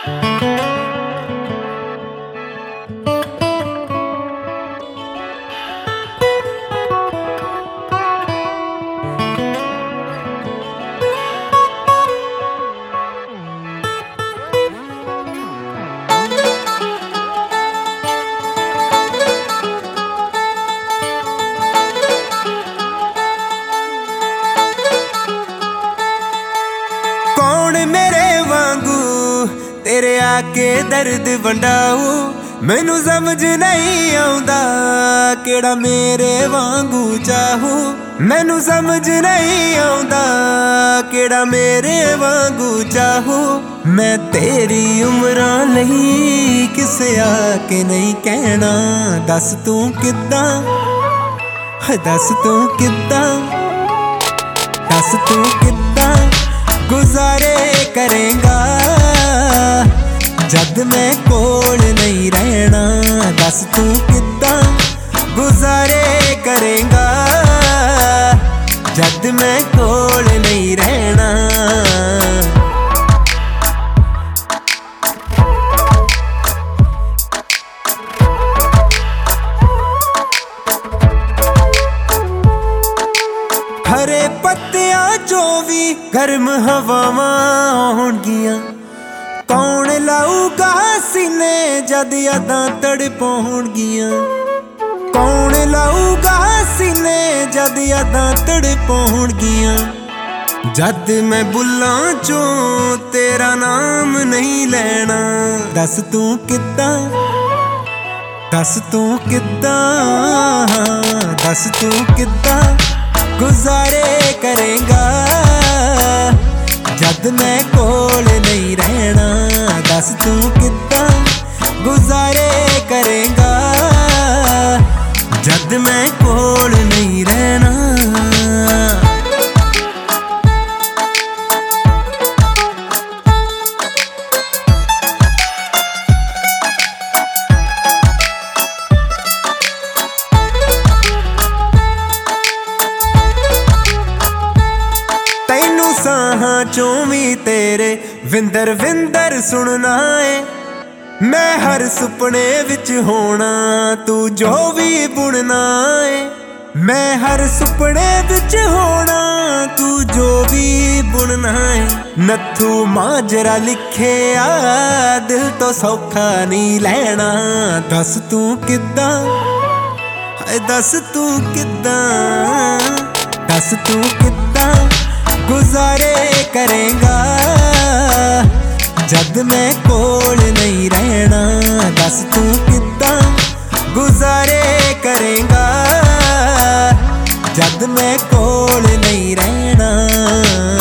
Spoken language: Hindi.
तेरे आके दर्द वंडाऊ मैनू समझ नहीं आउंदा केड़ा मेरे वांगू चाहू। मैनू समझ नहीं आउंदा केड़ा मेरे वांगू चाहू। मैं तेरी उम्रां लई किसे आके नहीं कहना। दस तू किद्दां दस तू किद्दां दस तू किद्दां गुजारे करेंगा जद मैं कोल नहीं रहना। दस तू किद्दां गुजारे करेंगा जद मैं कोल नहीं रहना। हरे पत्तियां चो भी गर्म हवावां होणगियां। कौन लाऊगा सीने जद यादां तड़पाउणगियां। कौन लाऊगा सीने जद यादां तड़पाउणगियां। जद मैं बुल्लां चों तेरा नाम नहीं लेना। दस तू किद्दां दस तू किद्दां दस तू किद्दां गुजारे करेंगा जद मैं कोल नहीं रहना। दस तू किद्दां गुजारे करेंगा जद मैं कोल नहीं रहना। साहां चों भी तेरे विंदर विंदर सुनना है। मैं हर सुपने विच होना तू जो भी बुनना है। मैं हर सुपने विच होना तू जो भी बुनना है। नथू माजरा लिखे आ दिल तो सौखा नहीं लेना। दस तू किद्दां दस तू किद्दां दस तू किद्दां गुजारे करेंगा जद मैं कोल नहीं रहना। दस तू किद्दां गुजारे करेंगा जद मैं कोल नहीं रहना।